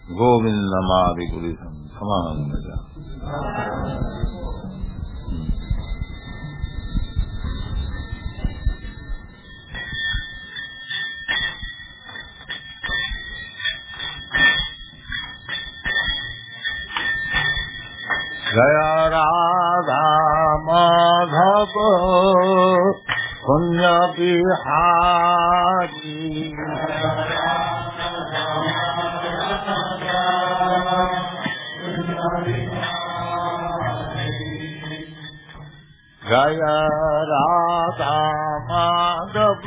गोविंदमादिपुरुषं समानंदजा। जय राधा माधव पुण्य बिहारी, जय राधा माधव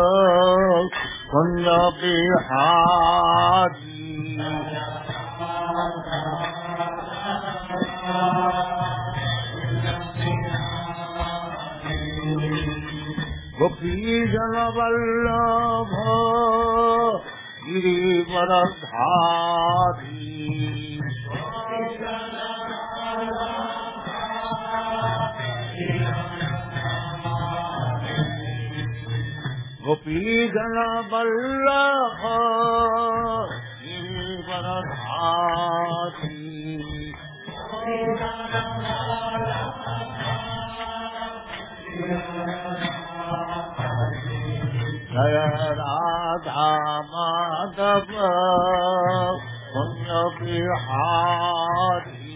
पुण्य बिहारी, गोपी जन वल्लभ गिरिवरधारी, गोपी जन वल्लभ गिरिवरधारी, जय राधा माधव पुण्य बिहारी,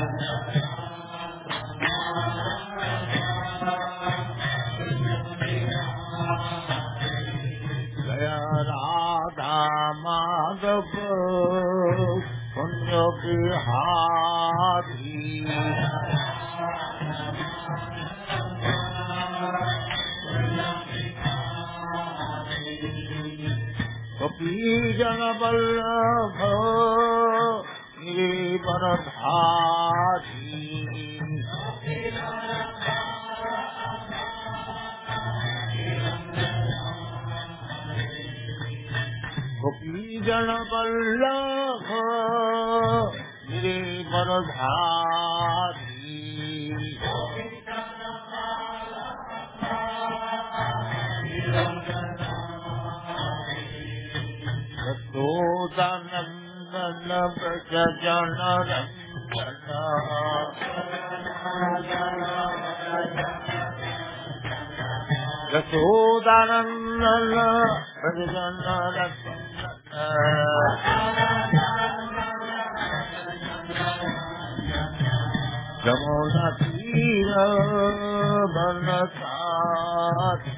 जय राधा माधव पुण्य बिहारी, गोपी जन वल्लभ गिरिवरधारी, गोपी जन वल्लभ गिरिवरधारी, यशोदानंदन व्रज जन रंजन, यशोदानंदन व्रज जन रंजन, यमुना तीर वनचारी,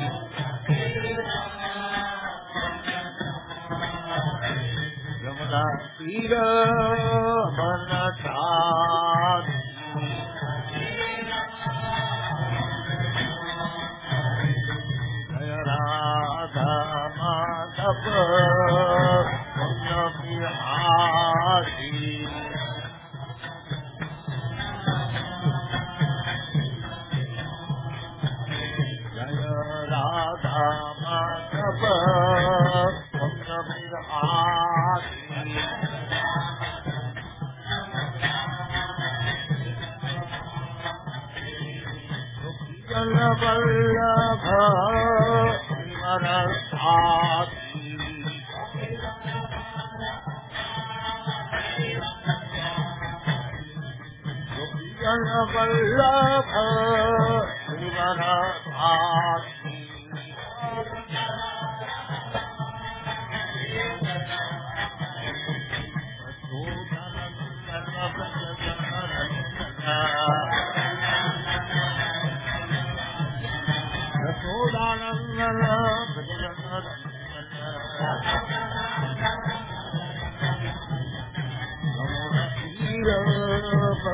यमुना तीर वनचारी, जय राधा माधव पुण्य बिहारी, जय राधा माधव पुण्य बिहारी, जन वल्लभ गिरिवरधारी, जन वल्लभ गिरिवरधारी, यशोदानंदन व्रज जन रंजन, यमुना तीर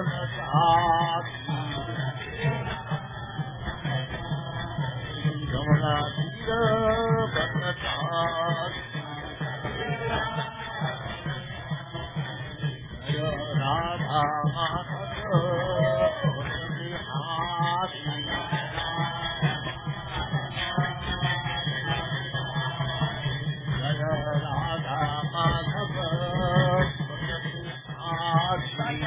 वनचारी, यमुना तीर वनचारी, जय राधा माधव पुण्य बिहारी, जय राधा माधव पुण्य बिहारी,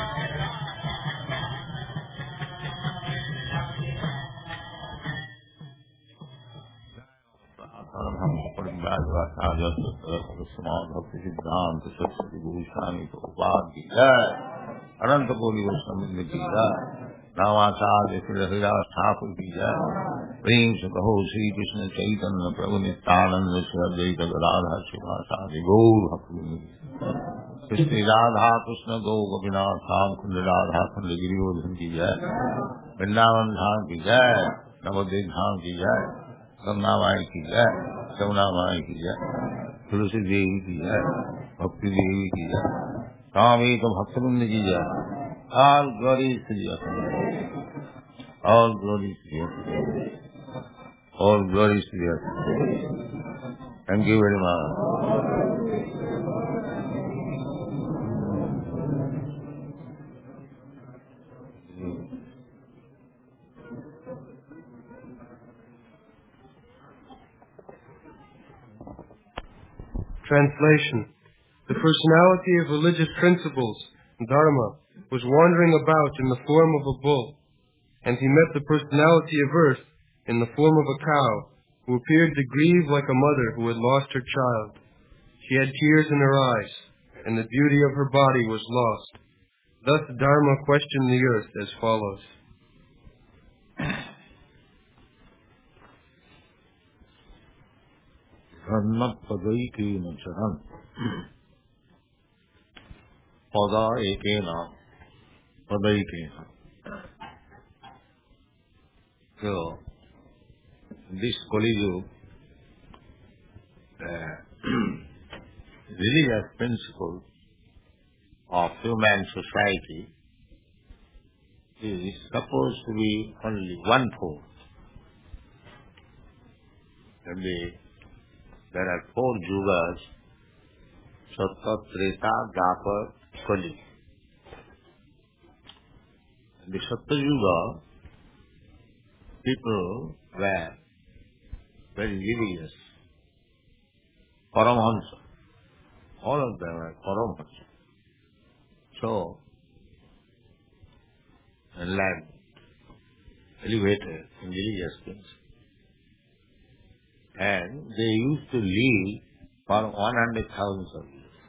समाध भक्ति सिद्धांत सरस्वती भूषाणी प्रभुपाद की जय, अनंत कोटि वैष्णव की जय, नामाचार्य श्री हरिदास ठाकुर की जय। प्रेम से कहो श्री कृष्ण चैतन्य प्रभु नित्यानंद श्री अद्वैत गदाधर शिवासादि गौर भक्त श्री राधा कृष्ण गौ गोपीनाथ धाम कुंड राधा कुंड गिरिवर्धन की जय, वृंदावन धाम की जय, नवद्वीप धाम की जय, गंगा माई की जय, यमुना माई की जय, तुलसी देवी की जय, भक्ति देवी की जय, स्वामी तो भक्तवृंद की जय। All glory to Jesus. All glory to Jesus. All glory to Jesus. Thank you very much. Translation. The personality of religious principles, Dharma, was wandering about in the form of a bull, and he met the personality of earth in the form of a cow, who appeared to grieve like a mother who had lost her child. She had tears in her eyes, and the beauty of her body was lost. Thus Dharma questioned the earth as follows. Dharma padaiken charan. Pada ekena padaikena. So, this Kali Yuga, religious principle of human society is supposed to be only one-fourth. There are 4 yugas: Sattva, Treta, Dwapar, Kali. In the Sattva Yuga, people were very religious. Paramahansa. All of them were Paramahansa. So, enlightened, elevated in religious things. And they used to live for 100,000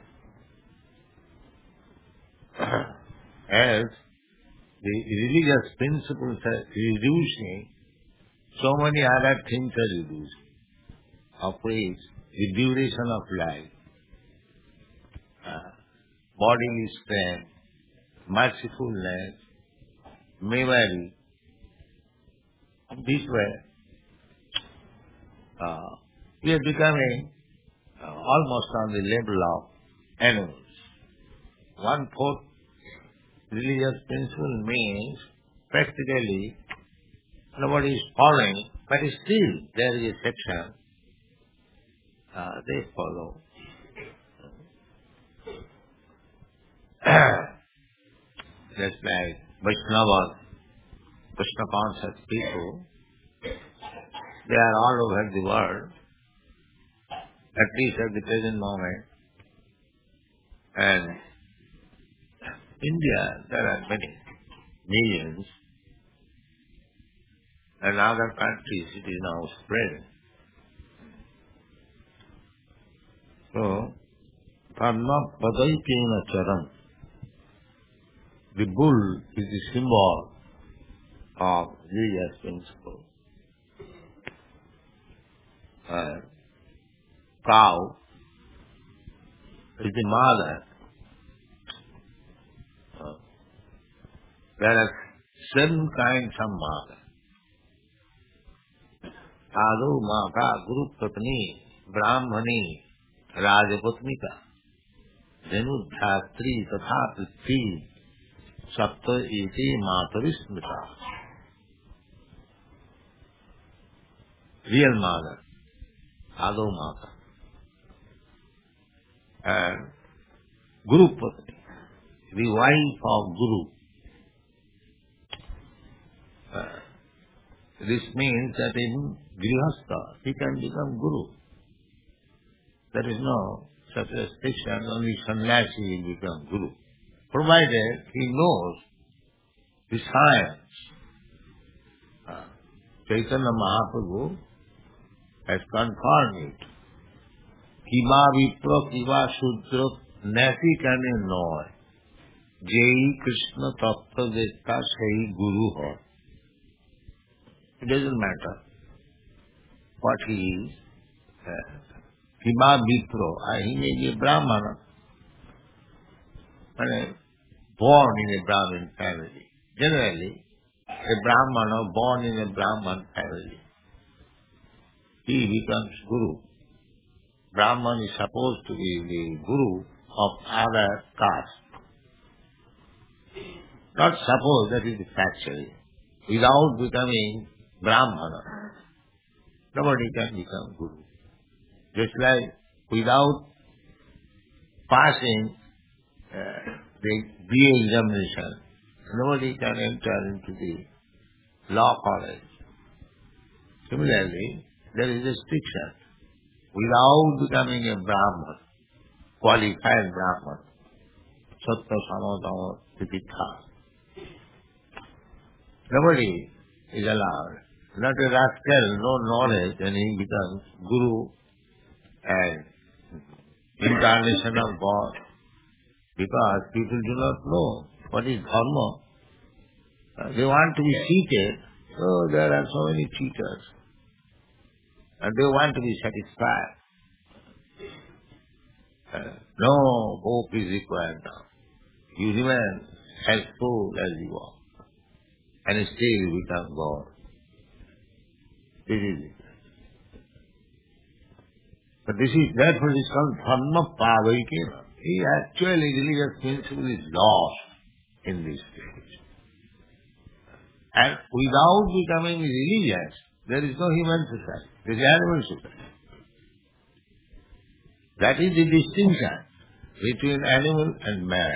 years. As the religious principles are reducing, so many other things are reducing, of which the duration of life, bodily strength, mercifulness, memory, this way we are becoming almost on the level of animals. 1/4 religious principle means practically nobody is following, but still there is a section they follow. Just like Vaishnavas, Krishna conscious people, they are all over the world, at least at the present moment. And India, there are many millions, and other countries it is now spreading. So, Dharma Padaikena Charan. The bull is the symbol of religious principle. Cow is the mother. There are 7 kinds of mother. Adu, Mata, Guru Patni, Brahmani, Rajapatnika, Dhenudhyatri, Tatha Prithvi, Sapta iti Matarismita. Real mother, Adu Mata. And Guru Patni, the wife of Guru. This means that in Grihastha he can become Guru. There is no such restriction, only sannyasi will become Guru, provided he knows the science. Chaitanya Mahaprabhu has confirmed it. কিবা বিপ্র কিবা শূদ্র Nazi কেন নয়, যেই কৃষ্ণ তত্ত্ববেত্তা সেই গুরু হয়। It doesn't matter what he is. কিবা বিপ্র, he may be a Brahmana, born in a Brahmin family. Generally, a Brahmana born in a Brahman family, he becomes Guru. Brahman is supposed to be the Guru of other caste. Not suppose, that is factually. Without becoming Brahmana, nobody can become Guru. Just like without passing the BA examination, nobody can enter into the law college. Similarly, there is a restriction. Without becoming a Brahman, qualified Brahman, Sattva Samadama Titikha, nobody is allowed. Not a rascal, no knowledge, and he becomes Guru and incarnation of God. Because people do not know what is Dharma. They want to be cheated, so there are so many cheaters. And they want to be satisfied. No hope is required now. You remain as full as you are, and still become God. This is it. But this is, therefore it is called Dharma Pavaikena. Actually, religious principle is lost in this stage. And without becoming religious, there is no human society. There is animal society. That is the distinction between animal and man.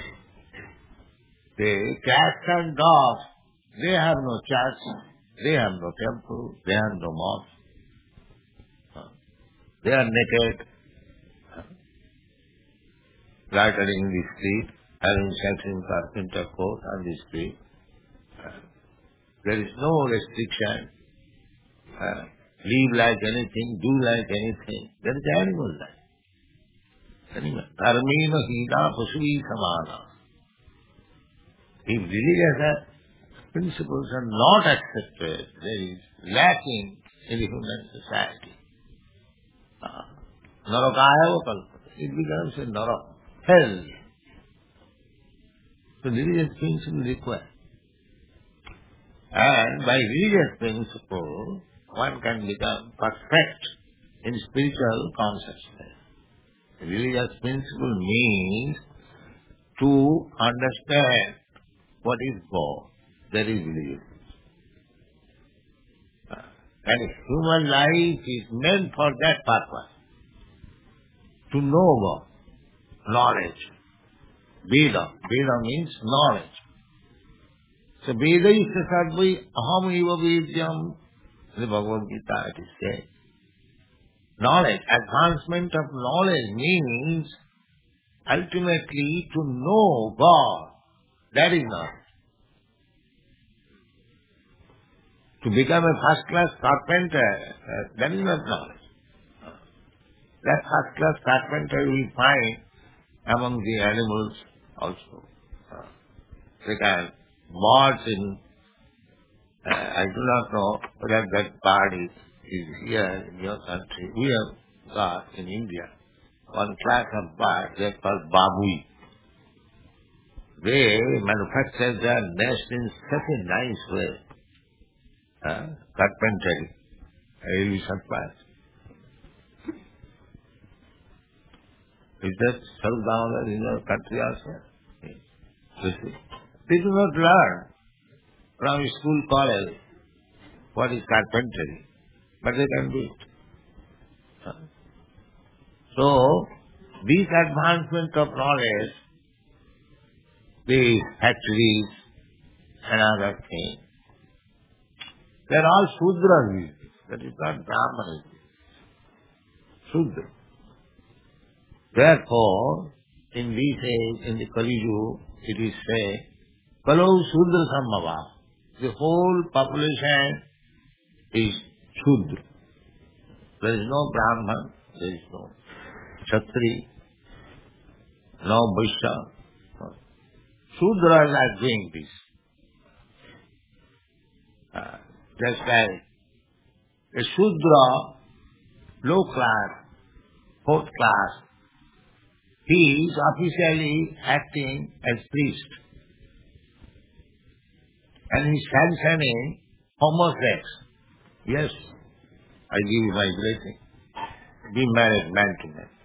The cats and dogs, they have no church, they have no temple, they have no mosque. They are naked, loitering in the street, having sex intercourse on the street. There is no restriction. Live like anything, do like anything. There is animal life. Dharmena hina pasui samana. If religious principles are not accepted, there is lacking in the human society. Narakaya kalpata. It becomes a narak, hell. So religious principle required. And by religious principle, one can become perfect in spiritual consciousness. Religious principle means to understand what is God. That is religious. And human life is meant for that purpose. To know God. Knowledge. Veda. Veda means knowledge. So Veda is the sadhvi aham eva vedyam. The Bhagavad Gita it is said. Knowledge, advancement of knowledge means ultimately to know God. That is knowledge. To become a first-class carpenter, that is not knowledge. That first-class carpenter we find among the animals also. They can birds in, I do not know whether that bird is here in your country. We have got in India one class of birds, they are called babui. They manufacture their nest in such a nice way. Carpentry. I will be surprised. Is that served down in your country also? Yes. They do not learn from school, college what is carpentry, but they can do it. So, this advancement of knowledge, the factories and other things, they are all Shudras. That is not Brahmanas. Shudra. Therefore, in this age, in the Kali Yuga, it is said, Kalau Shudra Sambhava. The whole population is Shudra. There is no Brahman, there is no. Kshatri, no Vaishya. Shudras are doing this. Just like a Shudra, low class, fourth class, he is officially acting as priest. And he is sanctioning homosex. Yes, I give you my blessing. Be married man to man.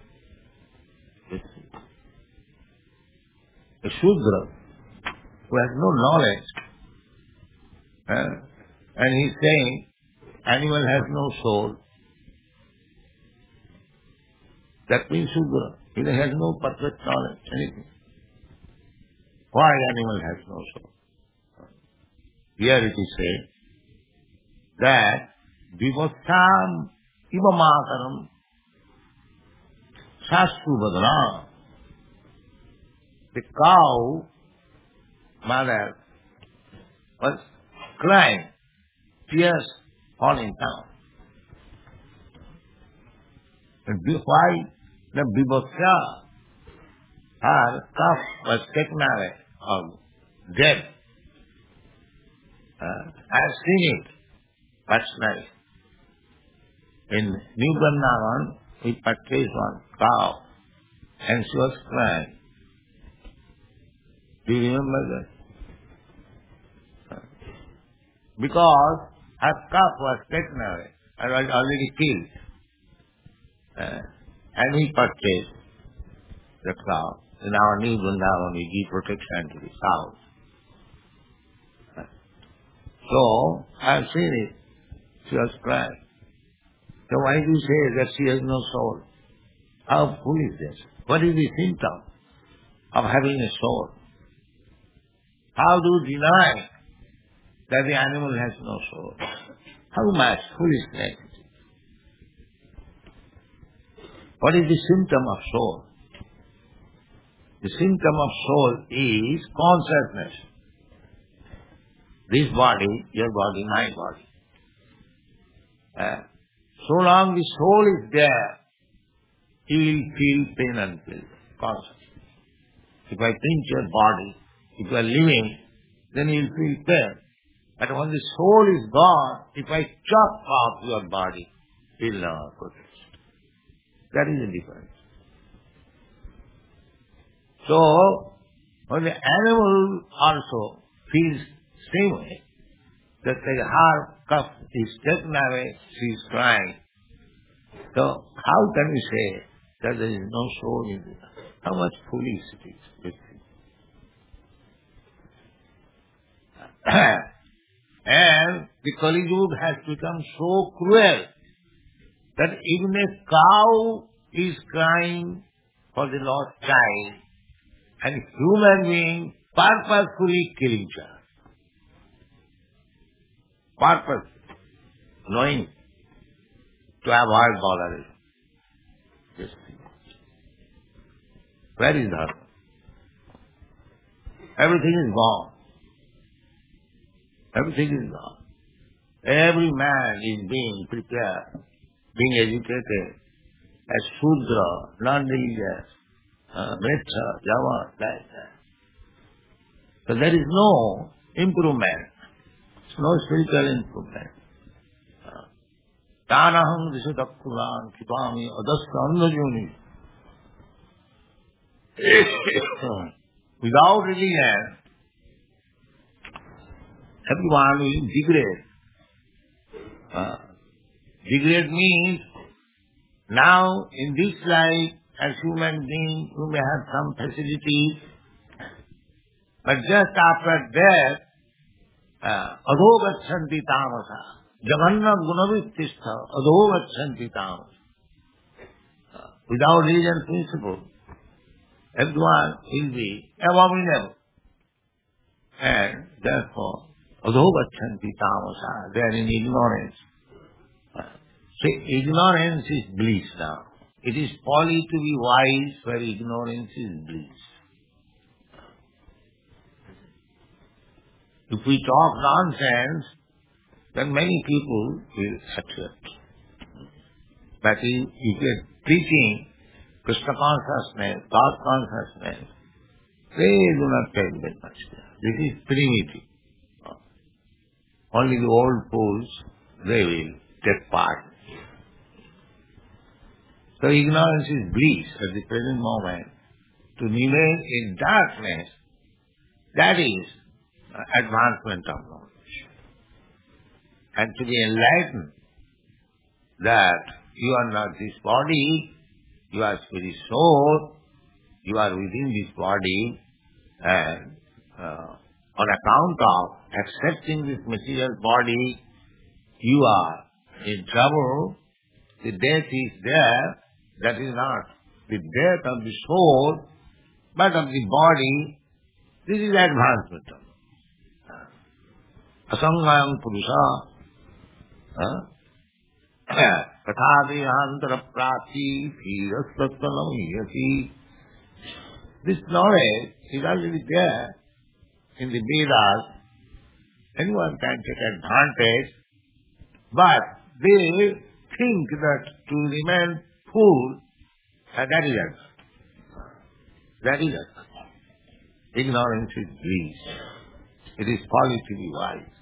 A Shudra who has no knowledge, and he is saying animal has no soul. That means Shudra. He has no perfect knowledge, anything. Why animal has no soul? Here it is said that Vivasam Ivamakaram Sastu Vadana. The cow mother was crying, tears falling down. And why the Vivasya, her calf was taken away or dead. I have seen it personally. In New Vrindavan, we purchased one cow and she was crying. Do you remember that? Because her calf was taken away and was already killed. And we purchased the cow. In our New Vrindavan, we give protection to the cows. So, I have seen it. She was crying. So why do you say that she has no soul? How foolish is this? What is the symptom of having a soul? How do you deny that the animal has no soul? How much foolishness it is. What is the symptom of soul? The symptom of soul is consciousness. This body, your body, my body. So long the soul is there, he will feel pain and pleasure, consciously. If I pinch your body, if you are living, then you will feel pain. But when the soul is gone, if I chop off your body, he will never protest. That is the difference. So, when the animal also feels same way, that her cup is taken away, she is crying. So, how can we say that there is no soul in it? How much foolish it is. And the Kali Yuga has become so cruel that even a cow is crying for the lost child, and human beings purposefully kill each other. Purpose, knowing to avoid bothering. Just see. Where is Dharma? Everything is gone. Everything is gone. Every man is being prepared, being educated as Shudra, non-religious, Metta, Java, like that. So there is no improvement. No spiritual improvement. Tanaham Visuddhakulan Kipami Adastandajuni. Without religion, everyone will degrade. Degrade means now in this life as human beings you may have some facilities, but just after death, adho-gachanti tamasa. Jaganna gunavittistha adho-gachanti tamasa. Without religion principle, everyone will be abominable. And therefore, adho-gachanti tamasa. They are in ignorance. See, ignorance is bliss now. It is folly to be wise where ignorance is bliss. If we talk nonsense, then many people will accept. But if you are preaching Krishna consciousness, God consciousness, they do not take that much care. This is primitive. Only the old fools, they will take part. So ignorance is bliss at the present moment. To remain in darkness, that is advancement of knowledge. And to be enlightened, that you are not this body, you are spirit soul, you are within this body, and on account of accepting this material body, you are in trouble. The death is there. That is not the death of the soul, but of the body. This is advancement. Asangayam Purusha Kathadeyantara Prati Dhirastattanam Yati. This knowledge is already there in the Vedas. Anyone can take advantage, but they think that to remain fool, that is it. That is it. Ignorance is bliss. It is folly to be wise.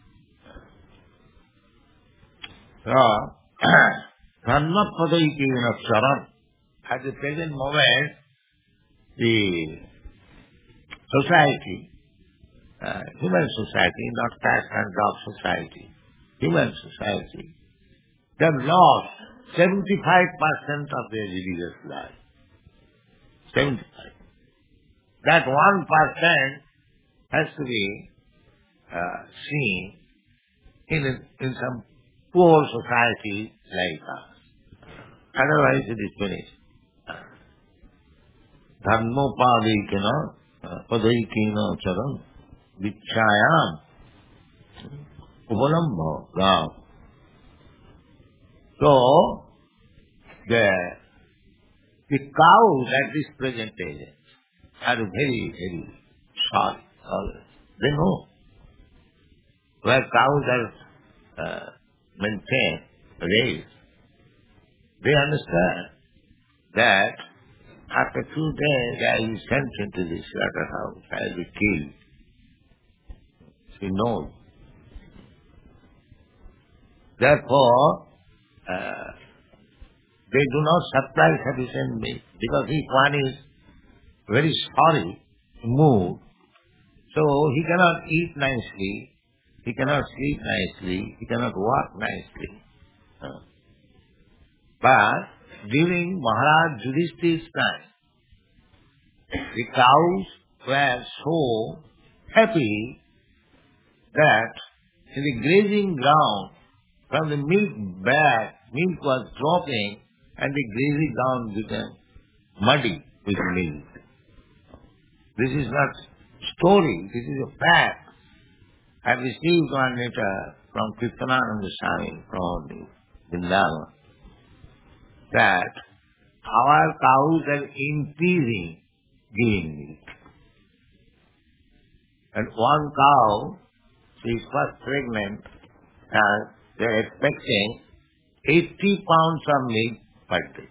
So, Dharma Padaikena Sharan. At the present moment, the society, human society, not cat and dog society, human society, they have lost 75% of their religious life. 75. That 1% has to be seen in some poor society like us. Otherwise it is finished. Dharmopadikena padaikena charam vichayam uvalambha ram. So, the cows at this present age are very, very sorry. They know where cows are maintained, raised. They understand that after 2 days I will be sent into this slaughterhouse, I will be killed. She knows. Therefore, they do not supply sufficient meat, because if one is very sorry, moved, so he cannot eat nicely, he cannot sleep nicely, he cannot walk nicely. But during Maharaj Yudhishthir's time, the cows were so happy that in the grazing ground, from the milk bag, milk was dropping and the grazing ground became muddy with milk. This is not story, this is a fact. I received one letter from Kirtanananda Swami from Vrindavan that our cows are increasing giving milk. And one cow, she is first pregnant, and they are expecting 80 pounds of milk per day.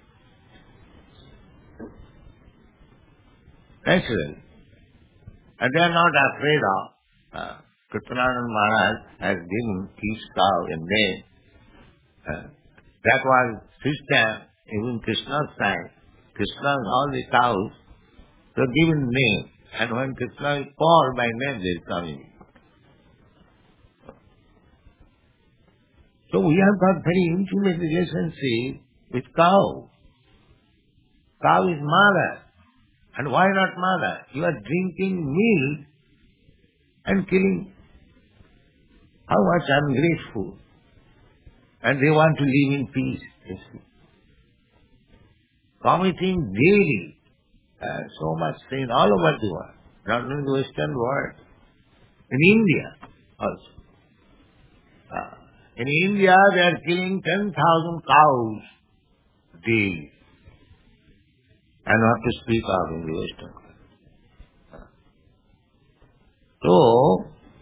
Naturally. And they are not afraid of. Kirtanananda Maharaj has given each cow a name. That was system, even Krishna's time. Krishna's all the cows were given name. And when Krishna is called by name, they come in. So we have got very intimate relationship with cow. Cow is mother. And why not mother? You are drinking milk and killing. How much ungrateful. And they want to live in peace. You see. Committing daily so much sin all over the world, not only the Western world. In India also. In India they are killing 10,000 cows daily. And not to speak of in the Western world. So,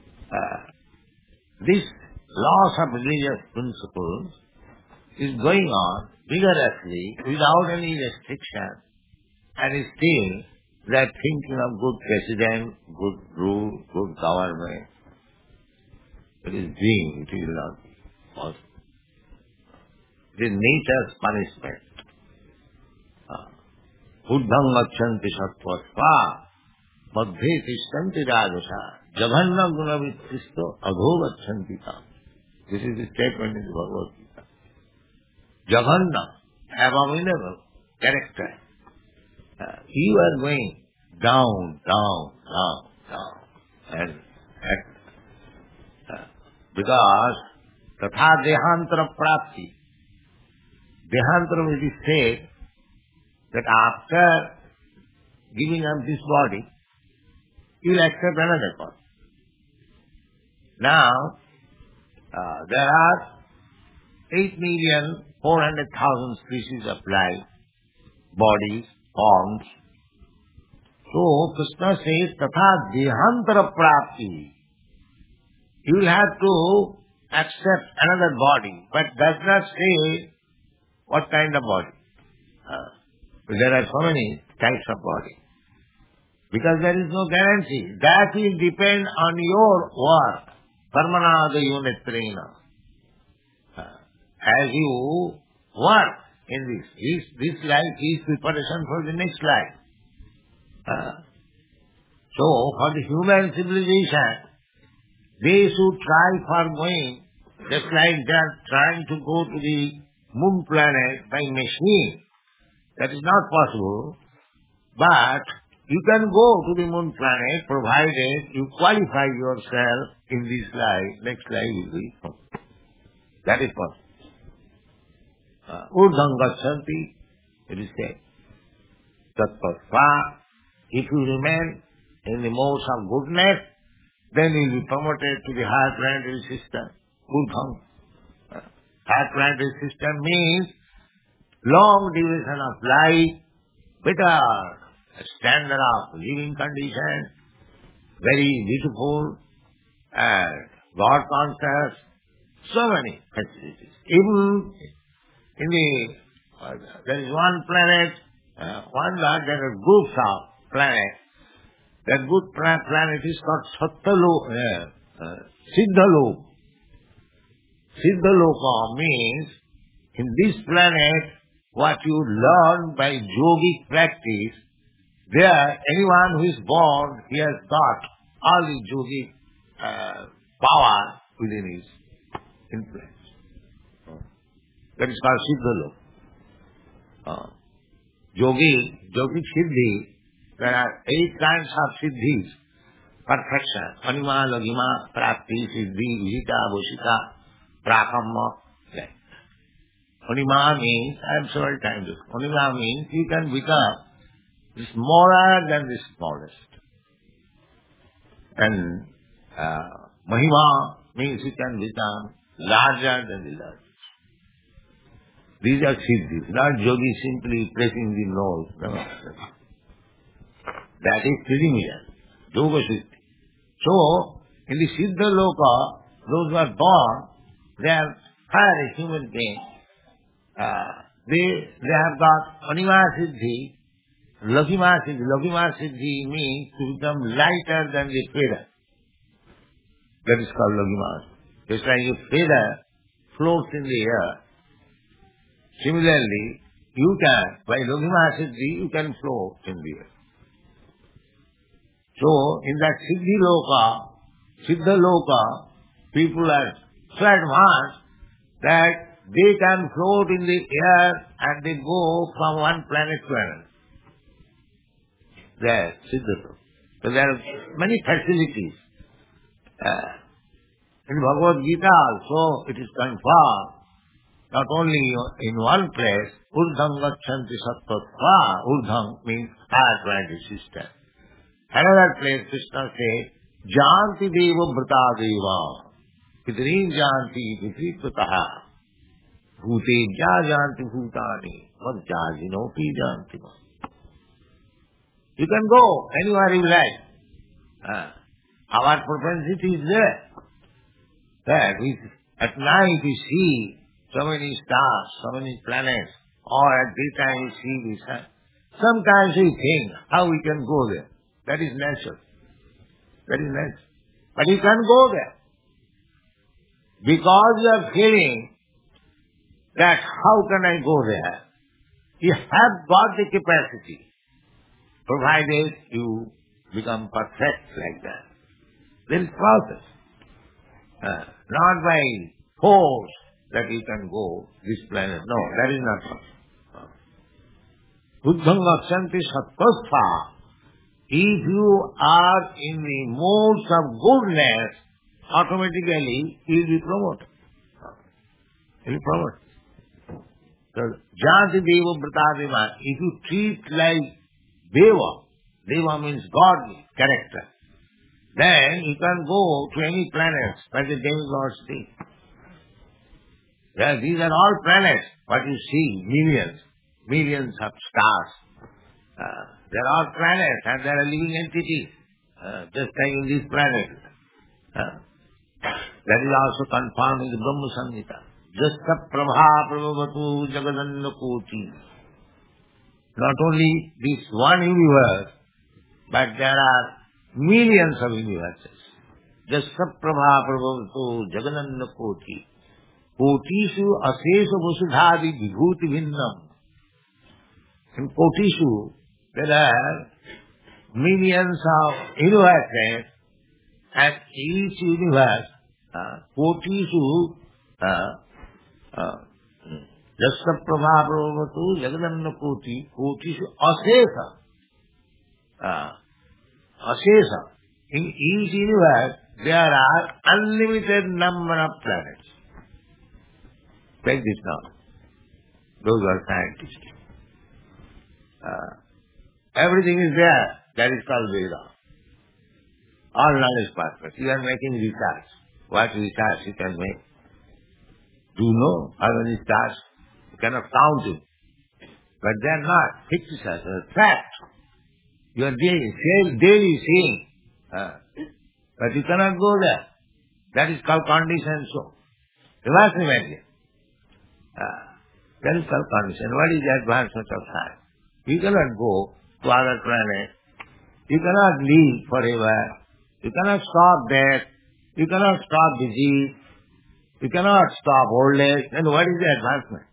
this loss of religious principles is going on vigorously without any restriction and still they are thinking of good president, good rule, good government. It is being, it will not be possible. It is nature's punishment. Buddham gachanti sattva madhye tishtanti rajasa jaghanna guna vitristo adho gachanti tam. This is the statement in the Bhagavad Gita. Jaghanna, abominable character. You are going down, down, down, down. And because tatha dehantara prapti. Dehantara, it is said that after giving up this body, you will accept another body. Now, there are 8,400,000 species of life, bodies, forms. So, Krishna says, tatha dehantara prapti. You will have to accept another body, but does not say what kind of body. There are so many types of body. Because there is no guarantee. That will depend on your work. Karmanada yunetrena. As you work in this life is preparation for the next life. So, for the human civilization, they should try for going, just like they are trying to go to the moon planet by machine. That is not possible. But you can go to the moon planet provided you qualify yourself in this life. Next life will be. That is possible. Urdham gachanti, it is said. Tattva, if you remain in the modes of goodness, then you will be promoted to the higher planetary system. Urdham. Higher planetary system means long duration of life, better standard of living condition, very beautiful, and God conscious, so many facilities. Even in the, there is one planet, one God, there are groups of planets. That good planet is called Siddhalok. Siddhaloka means, in this planet, what you learn by yogic practice, there, anyone who is born, he has got all the yogic power within his influence. That is called Siddhalok. Yogic Siddhi, there are 8 kinds of Siddhis, perfection. Anima, Lagima, Prapti, Siddhi, Vihita, Bhushita, Prakamma. Anima means, I have several times, Anima means you can become smaller than the smallest. And Mahima means you can become larger than the largest. These are siddhis, not yogi simply pressing the nose. No. That is preliminary, yoga siddhi. So, in the Siddha Loka, those who are born, they are higher human beings. They have got Anima Siddhi, Lagima Siddhi. Lagima Siddhi means to become lighter than the feather. That is called Lagima. Just like a feather floats in the air. Similarly, you can, by Lagima Siddhi, you can float in the air. So, in that Siddha Loka, people are so advanced that they can float in the air and they go from one planet to another. There, Siddha Loka. So there are many facilities. In Bhagavad Gita also, it is confirmed, not only in one place, Urdham gachanti sattva. Urdham means higher planetary system. Another place, Krishna says, Janti deva vrata deva, pitrin janti vipritaha, bhutebhya janti bhutani, madhyajinopi janti. You can go anywhere you like. Our propensity is there. That at night we see so many stars, so many planets, or at daytime we see the sun. Sometimes we think how we can go there. That is natural. That is natural. But you can't go there. Because you are feeling that how can I go there? You have got the capacity, provided you become perfect like that. There is process. Not by force that you can go this planet. No, that is not possible. Buddham Akshanti Sattva. If you are in the modes of goodness, automatically you will be promoted. You will be promoted. So, Janti Deva Bratadeva, if you treat like Deva, Deva means godly character, then you can go to any planets where the demigods stay. Yeah, these are all planets, what you see, millions of stars. There are planets and there are living entities, just like in this planet. That is also confirmed in the Brahma Samhita. Jasta prabha prabhavatu jagadanna koti. Not only this one universe, but there are millions of universes. Jasta prabha prabhavatu jagadanna koti. Kotishu asesa vasudhadi vibhuti bhinnam. In Kotishu, there are millions of universes, and each universe, Kotishu, Jasa Prabha Prabhavatu Jagadanna Koti, Kotishu Asesa. In each universe, there are unlimited number of planets. Take this now. Those are scientists. Everything is there. That is called Veda. All knowledge purpose. You are making research. What research you can make? Do you know how many stars? You cannot count it. But they are not fictitious, they are fact. You are daily seeing. But you cannot go there. That is called condition so. You must imagine. That is called condition. What is the advancement of science? You cannot go to other planets. You cannot live forever. You cannot stop death. You cannot stop disease. You cannot stop old age. Then what is the advancement?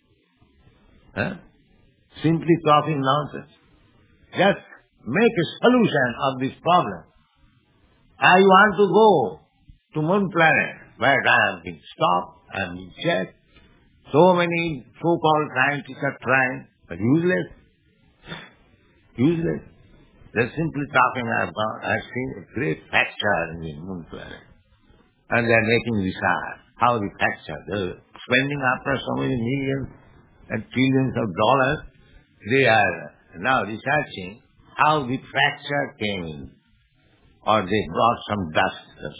Simply talking nonsense. Just make a solution of this problem. I want to go to moon planet, but I am being stopped, I am being checked. So many so-called scientists are trying, but useless. Useless. They're simply talking about, I've seen a great fracture in the moon planet. And they're making research. How the fracture, they're spending after so many millions and trillions of dollars, they are now researching how the fracture came in. Or they brought some dust or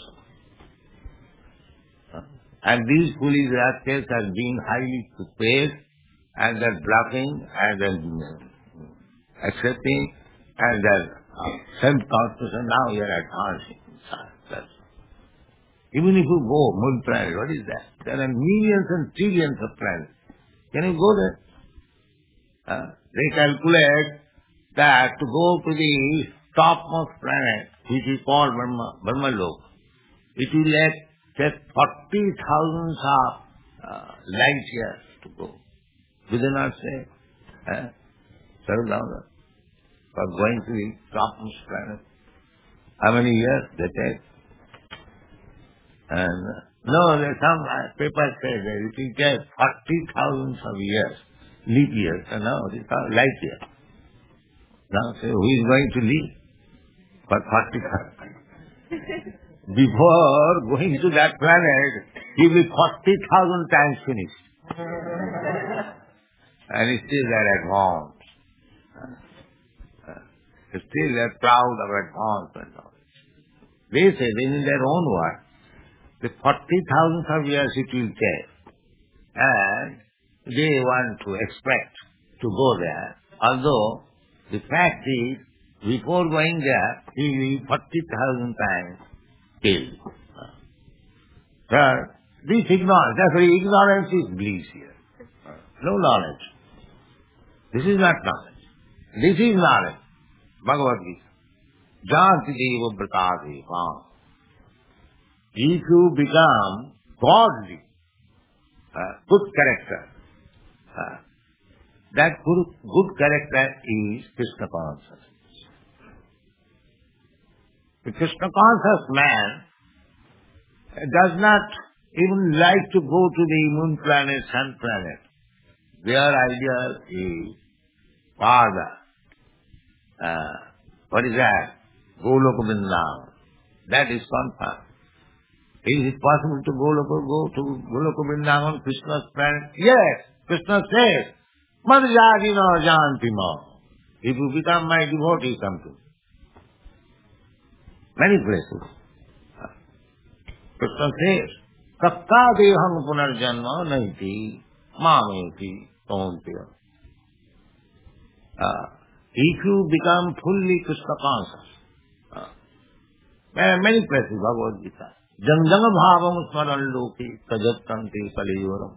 so. And these foolish rascals are being highly praised, and they're bluffing, and they're accepting, and they're self-conscious, and now you're advancing. Even if you go moon planet, what is that? There are millions and trillions of planets. Can you go there? They calculate that to go to the topmost planet, which is called Brahmalok, it will take 40,000 light years to go. Do they not say? Settle down for going to the topmost planet. How many years they take? And no, there's some papers say that it will take 40,000 of years, leap years, and now it is called light year. Now say, who is going to live for 40,000? Before going to that planet, he will be 40,000 times finished. And still they are advanced. Still they are proud of advancement. They say, in their own words, the 40,000 of years it will take. And they want to expect to go there. Although the fact is, before going there, he will be 40,000 times killed. This ignorance, therefore ignorance is bliss here. No knowledge. This is not knowledge. This is knowledge. Bhagavad Gita. Janti deva vrtadeva. If you become godly, good character, that good character is Krishna consciousness. The Krishna conscious man does not even like to go to the moon planet, sun planet. Their idea is Father. What is that? Goloka Vrindavan. That is confirmed. Is it possible to go to Goloka Vrindavan, Krishna's planet? Yes. Krishna says, Madhyadino Jantimo. If you become my devotee, come to me. Many places. Krishna says, Takta deham punarjanma naiti mameti tomtiya. If you become fully Krishna conscious, there are many places, Bhagavad Gita. Janjana bhavam smaran loki tajattanti kaliyoram.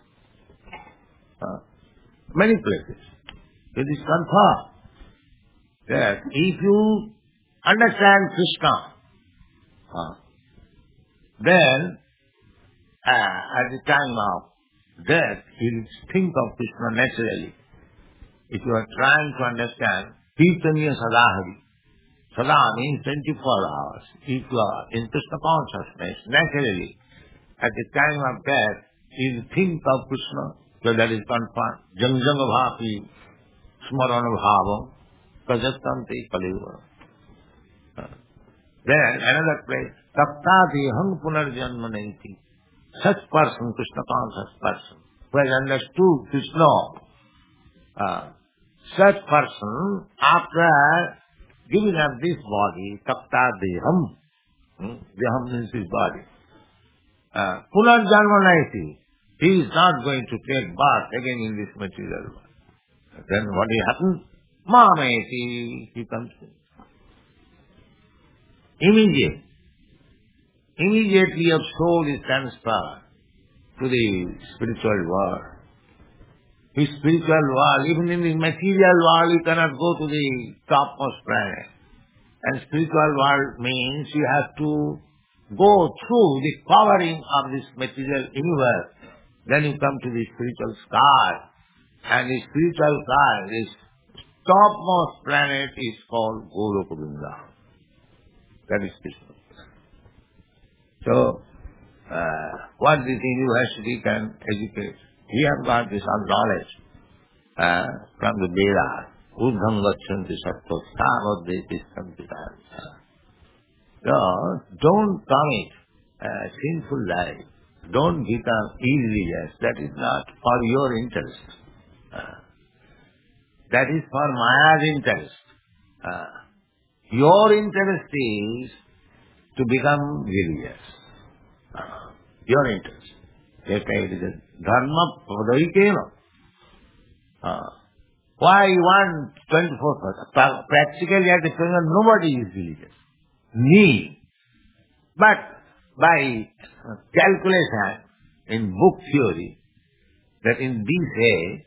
Many places. It is confirmed that if you understand Krishna, then at the time of death, you will think of Krishna naturally. If you are trying to understand Kirtaniya Sadahari, Sada means 24 hours. If you are in Krishna consciousness, naturally, at the time of death, you will think of Krishna, so that is confirmed. Janjanga bhapi smarana bhavam kajattanti kaliva. Then another place, Taptati hang punarjanma naiti. Such person, Krishna conscious person, who has understood Krishna, such person, after giving up this body, tapta deham, deham means his body, punarjanma naiti, he is not going to take birth again in this material world. Then what will happen? Mameti, he comes in. Immediately your soul is transferred to the spiritual world. His spiritual world, even in the material world, you cannot go to the topmost planet. And spiritual world means you have to go through the covering of this material universe. Then you come to the spiritual sky. And the spiritual sky, this topmost planet is called Goloka Vrindavan. That is Krishna. So, what this university can educate? We have got this knowledge from the Vedas. Urdham vachanti sattva samodeti sampitansa. So, don't commit sinful life. Don't become easily. That is not for your interest. That is for Maya's interest. Your interest is to become religious. Your interest. It is a dharma padaikena. Why you want 24%? Practically at the present nobody is religious. Me. But by calculation in book theory, that in this age,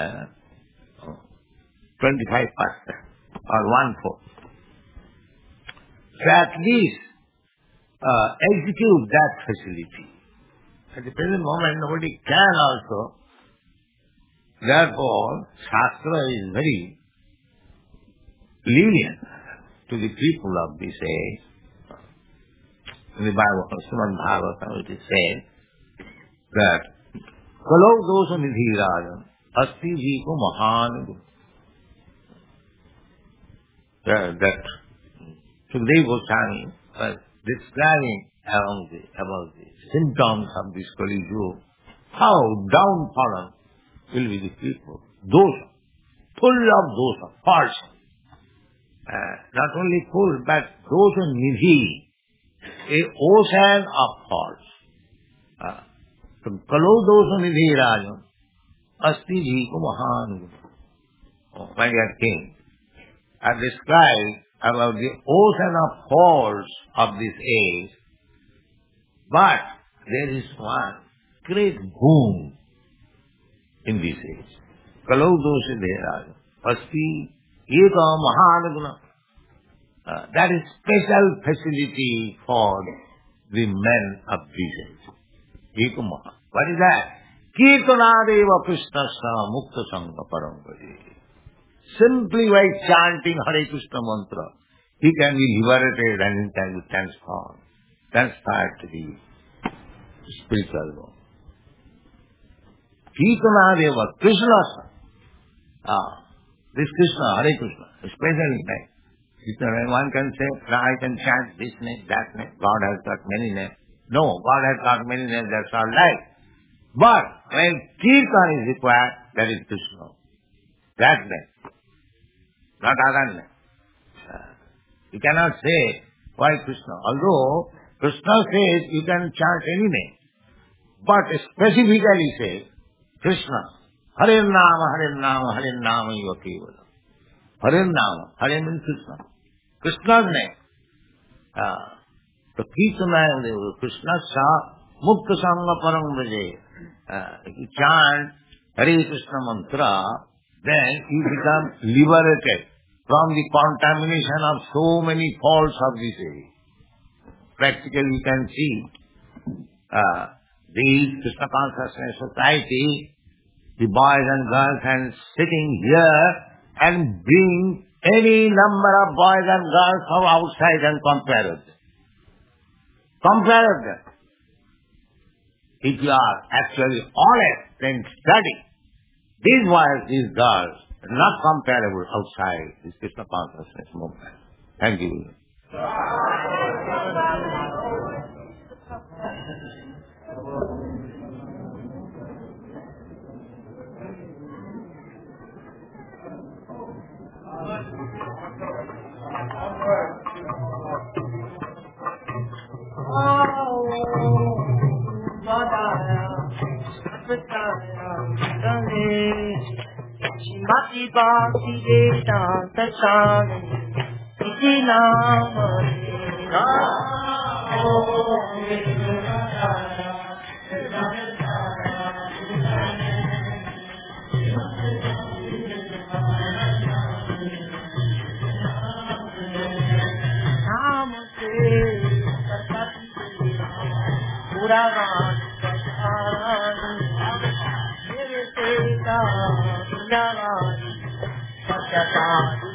25% or 1/4. So at least execute that facility. At the present moment nobody can also. Therefore, Shastra is very lenient to the people of this age. In the Bible, Srimad Bhagavatam, it is said that Kalau dosa nidhi rajan asti ji ko mahan. That Sukadeva Goswami was describing about the symptoms of this Kali Yuga, how downtrodden will be the people. Dosa, full of dosa, faults. Not only full, but dosa nidhi, a ocean of faults. So, Kalo dosa nidhi rajan, asti ji ko mahan. Oh, my dear king, I described about the ocean of faults of this age, but there is one great boon in this age. Kalau dosa nidhi rajan, asti Eka Mahanaguna. That is special facility for the men of Jesus. Eka Maha. What is that? Kirtanadeva Krishnasya Mukta Sangha Parambhari. Simply by chanting Hare Krishna mantra, he can be liberated and he can be transferred to the spiritual world. Kirtanadeva Krishnasya. This Krishna, Hare Krishna, special name. One can say, I can chant this name, that name. God has got many names. No, God has got many names, that's all right. But when Kirtan is required, that is Krishna. That name. Not other name. You cannot say, why Krishna? Although Krishna says you can chant any name. But specifically says, Krishna. Hare Nama, Hare Nama, Hare Nama Eva Kevala. Hare Nama. Hare means Krishna. Krishna's name. The Kirtanadeva Krishnasya Mukta Sangha Parambhari. If you chant Hare Krishna mantra, then you become liberated from the contamination of so many faults of this age. Practically you can see the Krishna Consciousness Society, the boys and girls and sitting here and bring any number of boys and girls from outside and compare with them. Compare with them. If you are actually honest, then study. These boys, these girls, are not comparable outside this Krishna Consciousness movement. Thank you. Mati Bhakti Vedanta Swami Iti Namani Namaste Saraswati Puravani Prasarani Nirvita Nirvani Satyatadi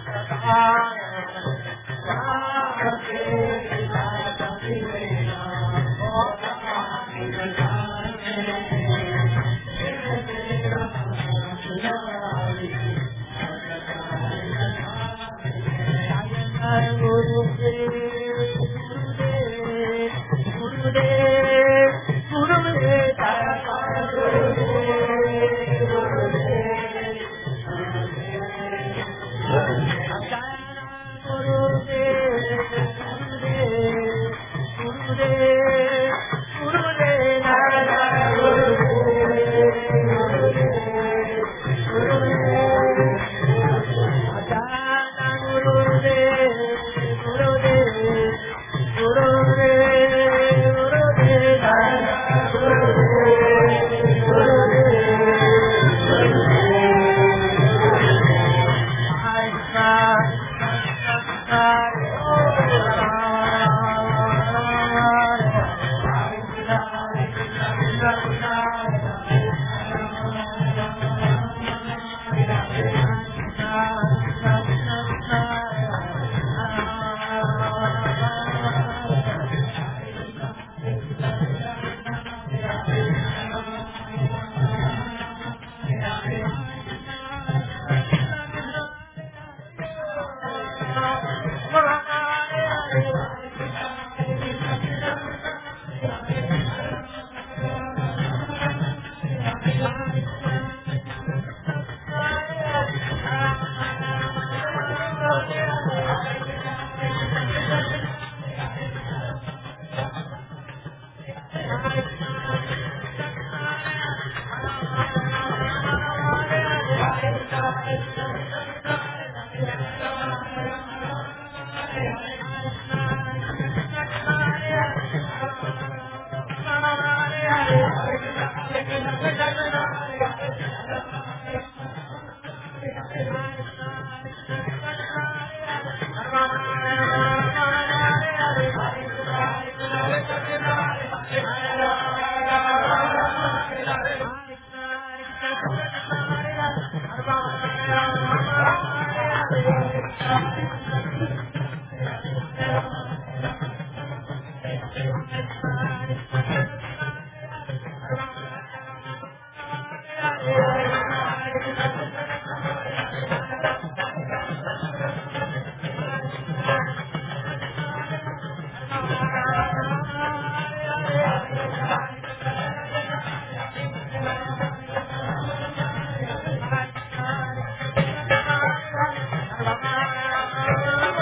Bye.